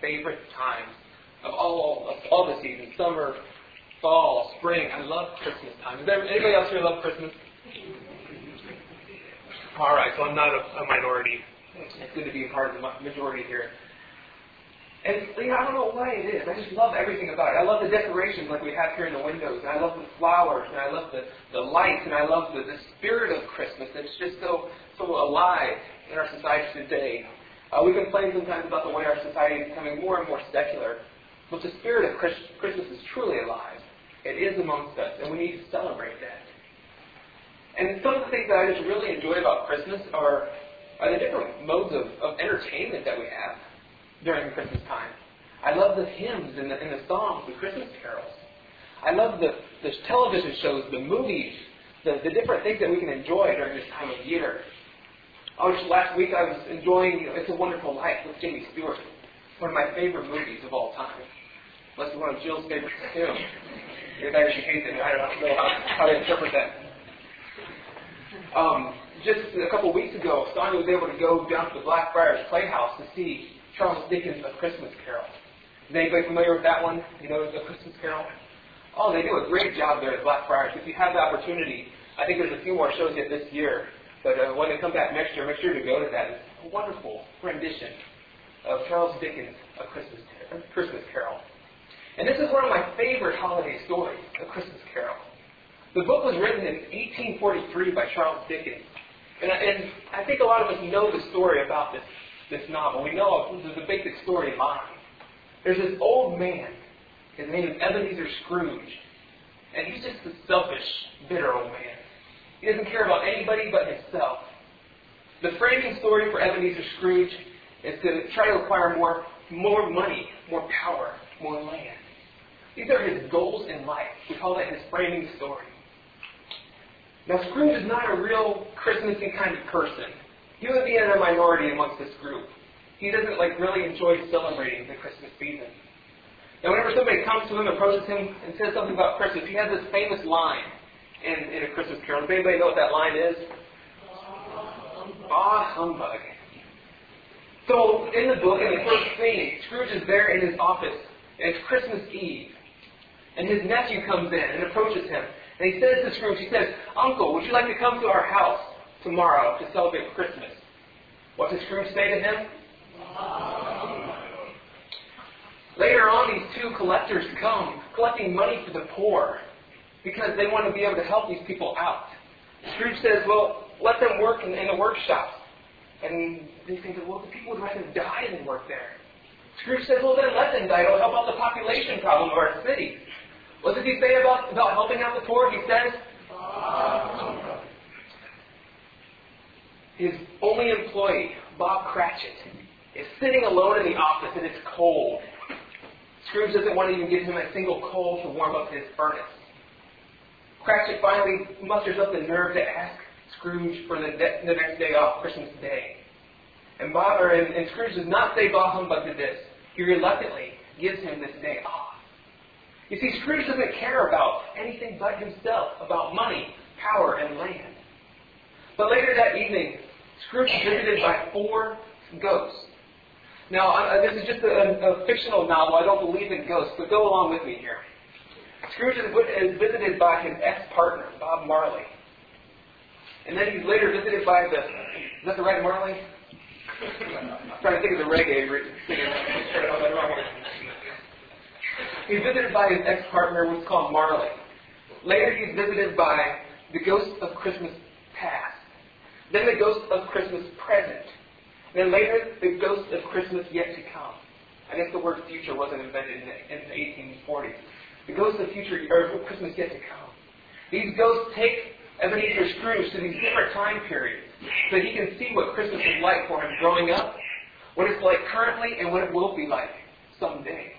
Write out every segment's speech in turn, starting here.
favorite times of all the seasons, summer, fall, spring. I love Christmas time. Is there anybody else here love Christmas? All right, so I'm not a minority. It's good to be a part of the majority here. And I don't know why it is. I just love everything about it. I love the decorations like we have here in the windows. And I love the flowers. And I love the lights. And I love the spirit of Christmas. It's just so alive in our society today. We complain sometimes about the way our society is becoming more and more secular. But the spirit of Christmas is truly alive. It is amongst us. And we need to celebrate that. And some of the things that I just really enjoy about Christmas are the different modes of entertainment that we have during Christmas time. I love the hymns and the songs, the Christmas carols. I love the television shows, the movies, the different things that we can enjoy during this time of year. Just last week I was enjoying It's a Wonderful Life with Jimmy Stewart, one of my favorite movies of all time. Unless it's one of Jill's favorites too. Either she hates it, I don't know how to interpret that. Just a couple of weeks ago, Sonia was able to go down to the Blackfriars Playhouse to see Charles Dickens' A Christmas Carol. Is anybody familiar with that one? You know, A Christmas Carol? Oh, they do a great job there at Blackfriars. If you have the opportunity, I think there's a few more shows yet this year, but when they come back next year, make sure to go to that. It's a wonderful rendition of Charles Dickens' A Christmas Carol. And this is one of my favorite holiday stories, A Christmas Carol. The book was written in 1843 by Charles Dickens. And I think a lot of us know the story about this novel. We know the basic story line. There's this old man. His name is Ebenezer Scrooge. And he's just a selfish, bitter old man. He doesn't care about anybody but himself. The framing story for Ebenezer Scrooge is to try to acquire more money, more power, more land. These are his goals in life. We call that his framing story. Now, Scrooge is not a real Christmassy kind of person. He would be in a minority amongst this group. He doesn't really enjoy celebrating the Christmas season. Now, whenever somebody comes to him, approaches him, and says something about Christmas, he has this famous line in A Christmas Carol. Does anybody know what that line is? Ah, humbug. So, in the book, in the first scene, Scrooge is there in his office, and it's Christmas Eve. And his nephew comes in and approaches him. And he says to Scrooge, he says, "Uncle, would you like to come to our house tomorrow to celebrate Christmas?" What does Scrooge say to him? Later on, these two collectors come, collecting money for the poor, because they want to be able to help these people out. Scrooge says, "Well, let them work in the workshop." And they think, "Well, the people would rather die than work there." Scrooge says, "Well, then let them die. It'll help out the population problem of our city." What does he say about helping out the poor? He says, his only employee, Bob Cratchit, is sitting alone in the office and it's cold. Scrooge doesn't want to even give him a single coal to warm up his furnace. Cratchit finally musters up the nerve to ask Scrooge for the next day off, Christmas Day. And Scrooge does not say bah humbug to this. He reluctantly gives him this day off. You see, Scrooge doesn't care about anything but himself, about money, power, and land. But later that evening, Scrooge is visited by 4 ghosts. Now, this is just a fictional novel. I don't believe in ghosts, but go along with me here. Scrooge is visited by his ex-partner, Bob Marley. And then he's later visited by is that the right Marley? I'm trying to think of the reggae singer. He's visited by his ex-partner, what's called Marley. Later he's visited by the ghost of Christmas past. Then the ghost of Christmas present. Then later the ghost of Christmas yet to come. I guess the word future wasn't invented in the 1840s. The ghost of Christmas yet to come. These ghosts take Ebenezer Scrooge to these different time periods so that he can see what Christmas is like for him growing up, what it's like currently, and what it will be like someday.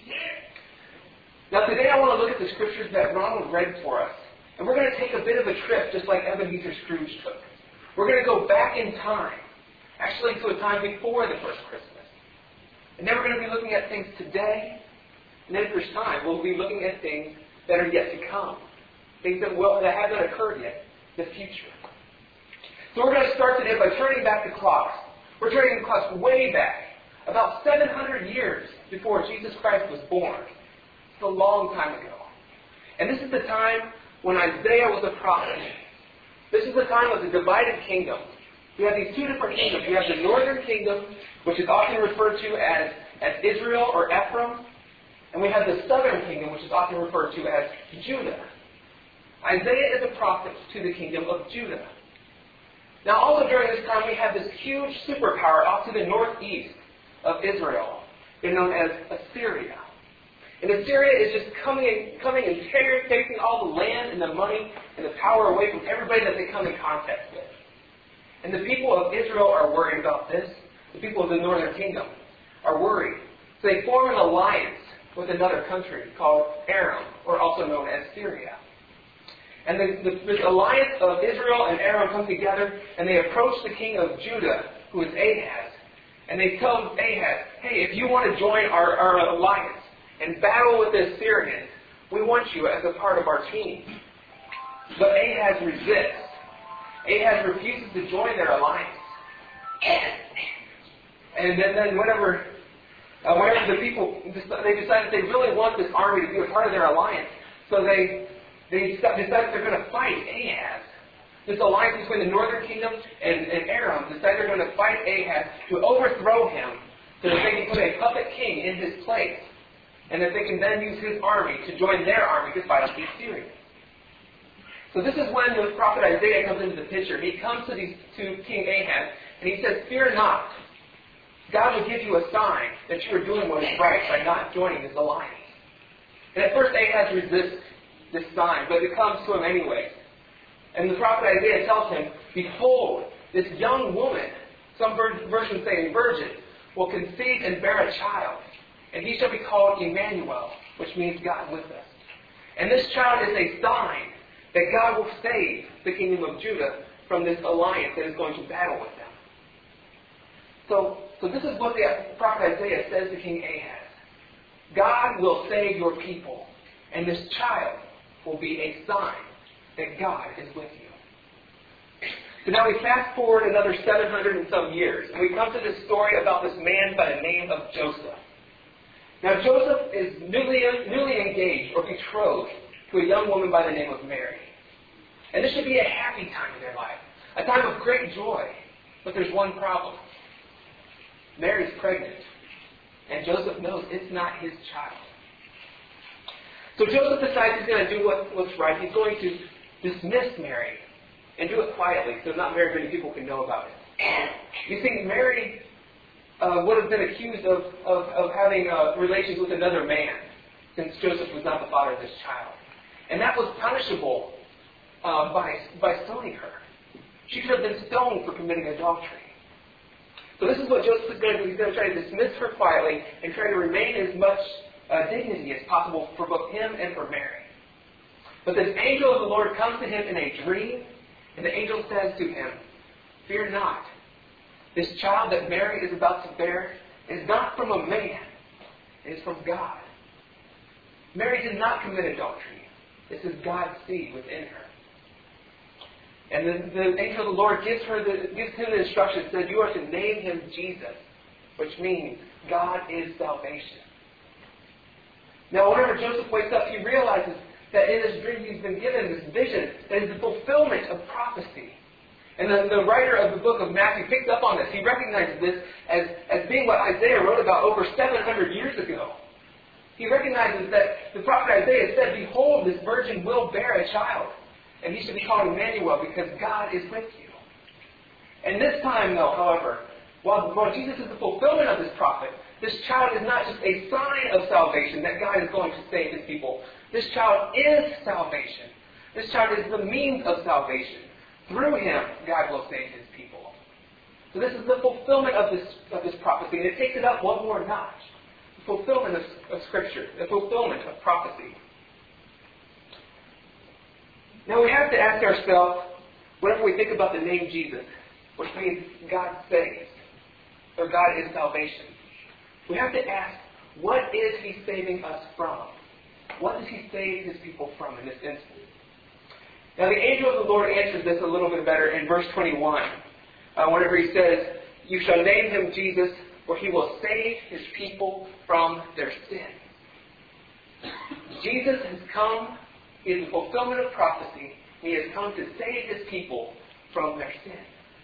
Now today I want to look at the scriptures that Ronald read for us. And we're going to take a bit of a trip just like Ebenezer Scrooge took. We're going to go back in time, actually to a time before the first Christmas. And then we're going to be looking at things today, and then if there's time, we'll be looking at things that are yet to come. Things that haven't occurred yet, the future. So we're going to start today by turning back the clocks. We're turning the clocks way back. about 700 years before Jesus Christ was born. It's a long time ago. And this is the time when Isaiah was a prophet. This is the time of the divided kingdom. We have these two different kingdoms. We have the northern kingdom, which is often referred to as Israel or Ephraim. And we have the southern kingdom, which is often referred to as Judah. Isaiah is a prophet to the kingdom of Judah. Now, also during this time, we have this huge superpower off to the northeast of Israel. They're known as Assyria. And Assyria is just coming and taking all the land and the money and the power away from everybody that they come in contact with. And the people of Israel are worried about this. The people of the northern kingdom are worried. So they form an alliance with another country called Aram, or also known as Syria. And this alliance of Israel and Aram come together, and they approach the king of Judah, who is Ahaz. And they tell Ahaz, hey, if you want to join our alliance and battle with the Assyrians, we want you as a part of our team. But Ahaz resists. Ahaz refuses to join their alliance. And then whenever the people, they decide that they really want this army to be a part of their alliance, so they decide that they're going to fight Ahaz. This alliance between the northern kingdom and Aram decide they're going to fight Ahaz to overthrow him so that they can put a puppet king in his place, and that they can then use his army to join their army to fight the Assyrians. So this is when the prophet Isaiah comes into the picture. He comes to King Ahaz, and he says, fear not. God will give you a sign that you are doing what is right by not joining this alliance. And at first Ahaz resists this sign, but it comes to him anyway. And the prophet Isaiah tells him, behold, this young woman, some versions say virgin, will conceive and bear a child, and he shall be called Emmanuel, which means God with us. And this child is a sign that God will save the kingdom of Judah from this alliance that is going to battle with them. So this is what the prophet Isaiah says to King Ahaz. God will save your people, and this child will be a sign that God is with you. So now we fast forward another 700 and some years, and we come to this story about this man by the name of Joseph. Now Joseph is newly engaged or betrothed to a young woman by the name of Mary. And this should be a happy time in their life, a time of great joy. But there's one problem. Mary's pregnant, and Joseph knows it's not his child. So Joseph decides he's going to do what's right. He's going to dismiss Mary and do it quietly so not very many people can know about it. You see, Mary would have been accused of having relations with another man, since Joseph was not the father of this child. And that was punishable by stoning her. She could have been stoned for committing adultery. So this is what Joseph is going to do. He's going to try to dismiss her quietly and try to remain as much dignity as possible for both him and for Mary. But this angel of the Lord comes to him in a dream, and the angel says to him, fear not. This child that Mary is about to bear is not from a man. It is from God. Mary did not commit adultery. This is God's seed within her. And the angel of the Lord gives him the instruction, says, you are to name him Jesus, which means God is salvation. Now, whenever Joseph wakes up, he realizes that in his dream he's been given this vision that is the fulfillment of prophecy. And the writer of the book of Matthew picks up on this. He recognizes this as being what Isaiah wrote about over 700 years ago. He recognizes that the prophet Isaiah said, behold, this virgin will bear a child, and he should be called Emmanuel, because God is with you. And this time, though, however, while Jesus is the fulfillment of this prophet, this child is not just a sign of salvation that God is going to save his people. This child is salvation. This child is the means of salvation. Through him, God will save his people. So this is the fulfillment of this prophecy, and it takes it up one more notch. The fulfillment of Scripture, the fulfillment of prophecy. Now we have to ask ourselves, whenever we think about the name Jesus, which means God saves, or God is salvation, we have to ask, what is he saving us from? What does he save his people from in this instance? Now the angel of the Lord answers this a little bit better in verse 21. Whenever he says, you shall name him Jesus, where He will save His people from their sins. Jesus has come. He is the fulfillment of prophecy. He has come to save His people from their sins.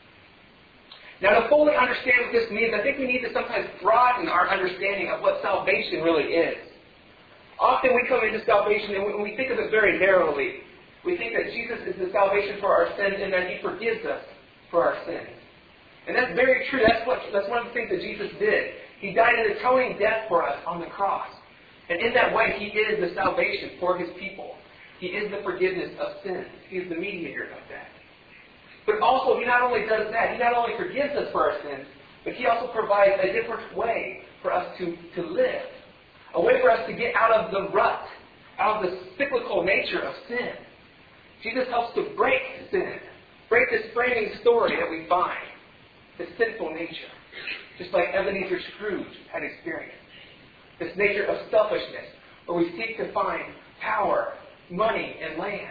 Now, to fully understand what this means, I think we need to sometimes broaden our understanding of what salvation really is. Often we come into salvation and we think of it very narrowly. We think that Jesus is the salvation for our sins and that He forgives us for our sins. And that's very true. That's one of the things that Jesus did. He died an atoning death for us on the cross. And in that way, He is the salvation for His people. He is the forgiveness of sins. He is the mediator of that. But also, He not only does that, He not only forgives us for our sins, but He also provides a different way for us to live. A way for us to get out of the rut, out of the cyclical nature of sin. Jesus helps to break sin. Break this framing story that we find. This sinful nature. Just like Ebenezer Scrooge had experienced. This nature of selfishness, where we seek to find power, money, and land.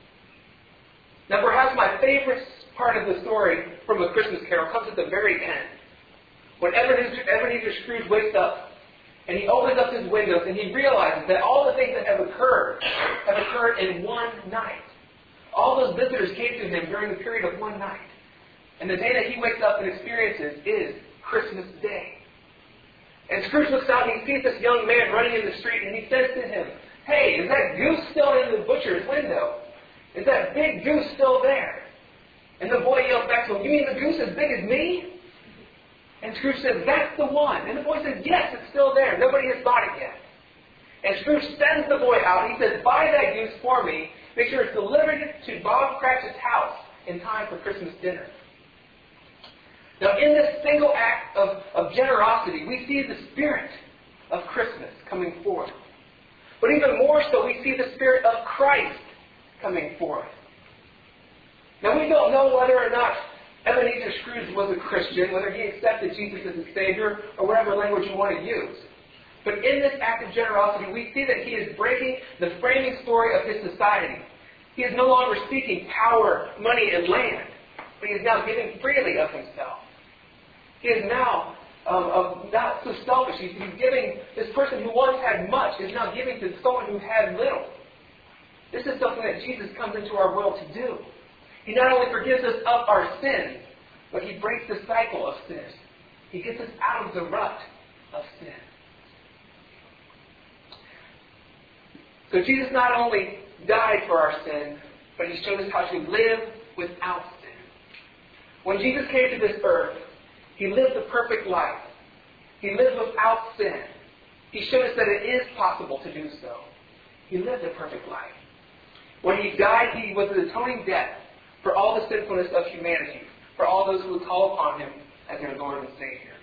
Now perhaps my favorite part of the story from A Christmas Carol comes at the very end. When Ebenezer Scrooge wakes up, and he opens up his windows, and he realizes that all the things that have occurred in one night. All those visitors came to him during the period of one night. And the day that he wakes up and experiences is Christmas Day. And Scrooge looks out and he sees this young man running in the street, and he says to him, "Hey, is that goose still in the butcher's window? Is that big goose still there?" And the boy yells back to him, "You mean the goose as big as me?" And Scrooge says, "That's the one." And the boy says, "Yes, it's still there. Nobody has bought it yet." And Scrooge sends the boy out. He says, "Buy that goose for me. Make sure it's delivered to Bob Cratchit's house in time for Christmas dinner." Now, in this single act of generosity, we see the spirit of Christmas coming forth. But even more so, we see the spirit of Christ coming forth. Now, we don't know whether or not Ebenezer Scrooge was a Christian, whether he accepted Jesus as his Savior, or whatever language you want to use. But in this act of generosity, we see that he is breaking the framing story of his society. He is no longer seeking power, money, and land, but he is now giving freely of himself. He is now not so selfish. He's giving, this person who once had much is now giving to someone who had little. This is something that Jesus comes into our world to do. He not only forgives us of our sins, but He breaks the cycle of sin. He gets us out of the rut of sin. So Jesus not only died for our sin, but He showed us how to live without sin. When Jesus came to this earth, He lived the perfect life. He lived without sin. He showed us that it is possible to do so. He lived a perfect life. When He died, He was an atoning death for all the sinfulness of humanity, for all those who would call upon Him as their Lord and Savior.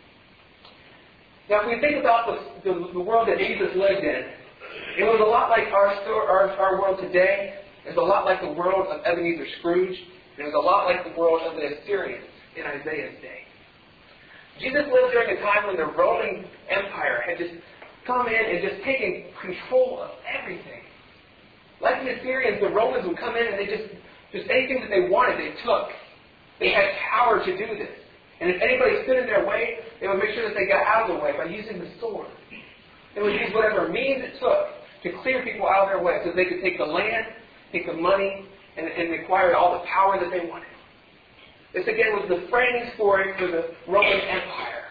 Now, if we think about the world that Jesus lived in, it was a lot like our world today. It was a lot like the world of Ebenezer Scrooge. It was a lot like the world of the Assyrians in Isaiah's day. Jesus lived during a time when the Roman Empire had just come in and just taken control of everything. Like the Assyrians, the Romans would come in and they just anything that they wanted, they took. They had power to do this. And if anybody stood in their way, they would make sure that they got out of the way by using the sword. They would use whatever means it took to clear people out of their way so they could take the land, take the money, and acquire all the power that they wanted. This again was the framing story for the Roman Empire.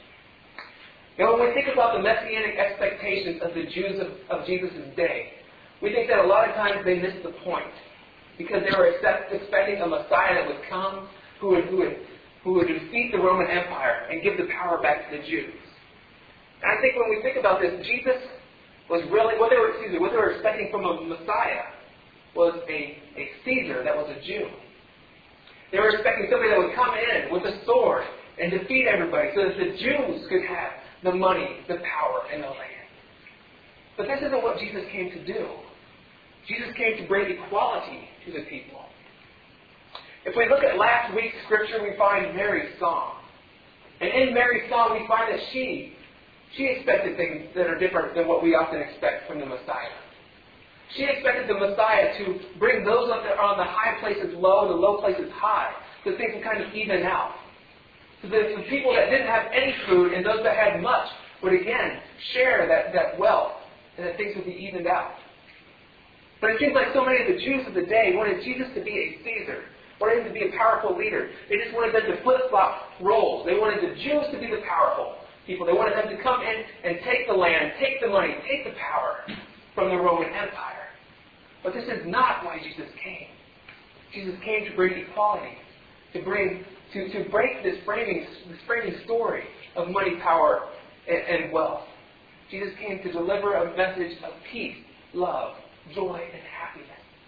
Now when we think about the messianic expectations of the Jews of Jesus' day, we think that a lot of times they miss the point. Because they were expecting a Messiah that would come who would defeat the Roman Empire and give the power back to the Jews. And I think when we think about this, Jesus was really, what they were expecting from a Messiah was a Caesar that was a Jew. They were expecting somebody that would come in with a sword and defeat everybody so that the Jews could have the money, the power, and the land. But this isn't what Jesus came to do. Jesus came to bring equality to the people. If we look at last week's scripture, we find Mary's song. And in Mary's song, we find that she expected things that are different than what we often expect from the Messiah. She expected the Messiah to bring those up that are on the high places low and the low places high, so things would kind of even out. So that the people that didn't have any food and those that had much would again share that wealth and that things would be evened out. But it seems like so many of the Jews of the day wanted Jesus to be a Caesar, wanted him to be a powerful leader. They just wanted them to flip-flop roles. They wanted the Jews to be the powerful people. They wanted them to come in and take the land, take the money, take the power from the Roman Empire. But this is not why Jesus came. Jesus came to bring equality, to break this framing story of money, power, and wealth. Jesus came to deliver a message of peace, love, joy, and happiness.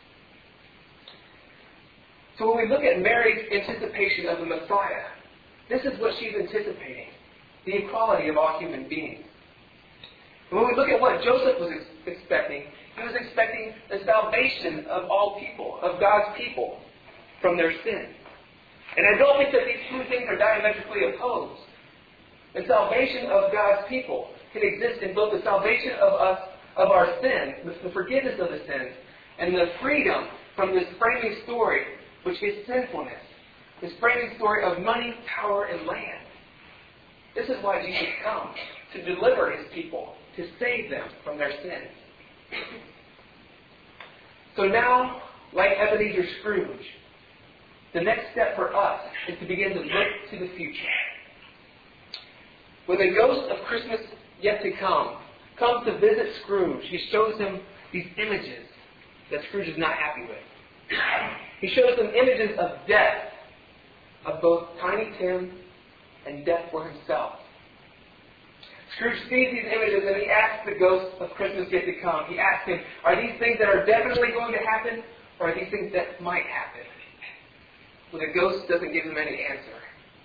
So when we look at Mary's anticipation of the Messiah, this is what she's anticipating, the equality of all human beings. And when we look at what Joseph was expecting, he was expecting the salvation of all people, of God's people, from their sin. And I don't think that these two things are diametrically opposed. The salvation of God's people can exist in both the salvation of us, of our sin, the forgiveness of the sins, and the freedom from this framing story, which is sinfulness. This framing story of money, power, and land. This is why Jesus comes, to deliver His people, to save them from their sins. So now, like Ebenezer Scrooge, the next step for us is to begin to look to the future. When the ghost of Christmas yet to come comes to visit Scrooge, he shows him these images that Scrooge is not happy with. He shows them images of death, of both Tiny Tim and death for himself. Scrooge sees these images and he asks the ghost of Christmas yet to come. He asks him, are these things that are definitely going to happen, or are these things that might happen? Well, the ghost doesn't give him any answer.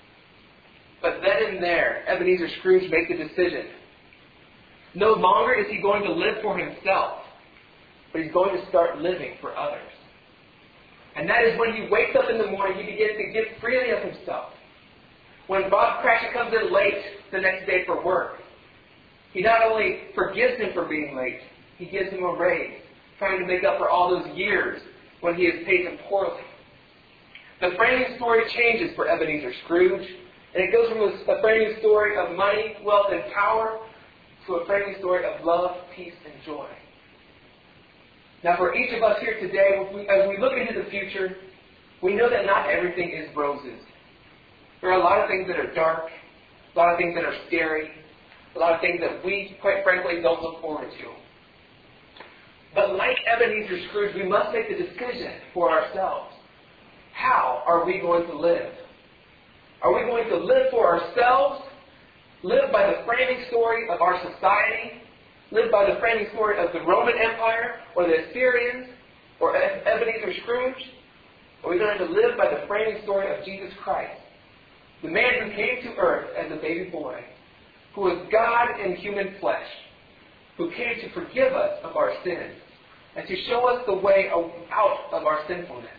But then and there, Ebenezer Scrooge makes a decision. No longer is he going to live for himself, but he's going to start living for others. And that is when he wakes up in the morning, he begins to give freely of himself. When Bob Cratchit comes in late the next day for work, he not only forgives him for being late, he gives him a raise, trying to make up for all those years when he has paid him poorly. The framing story changes for Ebenezer Scrooge, and it goes from a framing story of money, wealth, and power to a framing story of love, peace, and joy. Now for each of us here today, as we look into the future, we know that not everything is roses. There are a lot of things that are dark, a lot of things that are scary, a lot of things that we, quite frankly, don't look forward to. But like Ebenezer Scrooge, we must make the decision for ourselves. How are we going to live? Are we going to live for ourselves? Live by the framing story of our society? Live by the framing story of the Roman Empire or the Assyrians or Ebenezer Scrooge? Or are we going to live by the framing story of Jesus Christ, the man who came to earth as a baby boy, who was God in human flesh, who came to forgive us of our sins and to show us the way out of our sinfulness?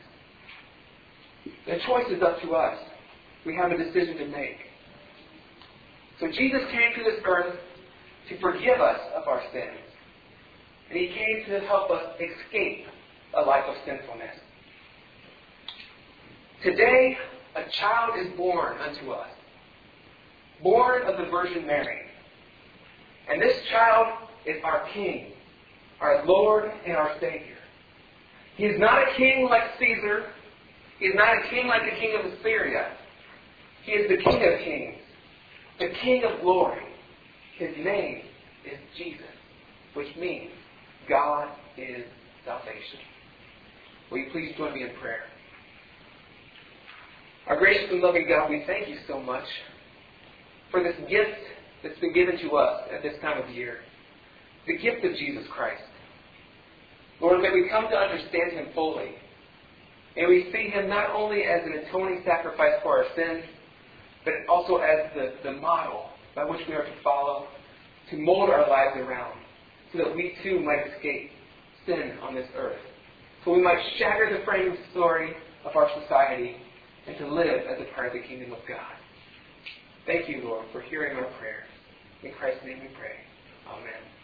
The choice is up to us. We have a decision to make. So Jesus came to this earth to forgive us of our sins. And He came to help us escape a life of sinfulness. Today, a child is born unto us, born of the Virgin Mary. And this child is our King, our Lord, and our Savior. He is not a king like Caesar. He is not a king like the king of Assyria. He is the King of kings, the King of glory. His name is Jesus, which means God is salvation. Will you please join me in prayer? Our gracious and loving God, we thank you so much for this gift that's been given to us at this time of year, the gift of Jesus Christ. Lord, may we come to understand Him fully. May we see Him not only as an atoning sacrifice for our sins, but also as the model by which we are to follow, to mold our lives around, so that we too might escape sin on this earth. So we might shatter the framing story of our society and to live as a part of the kingdom of God. Thank you, Lord, for hearing our prayers. In Christ's name we pray. Amen.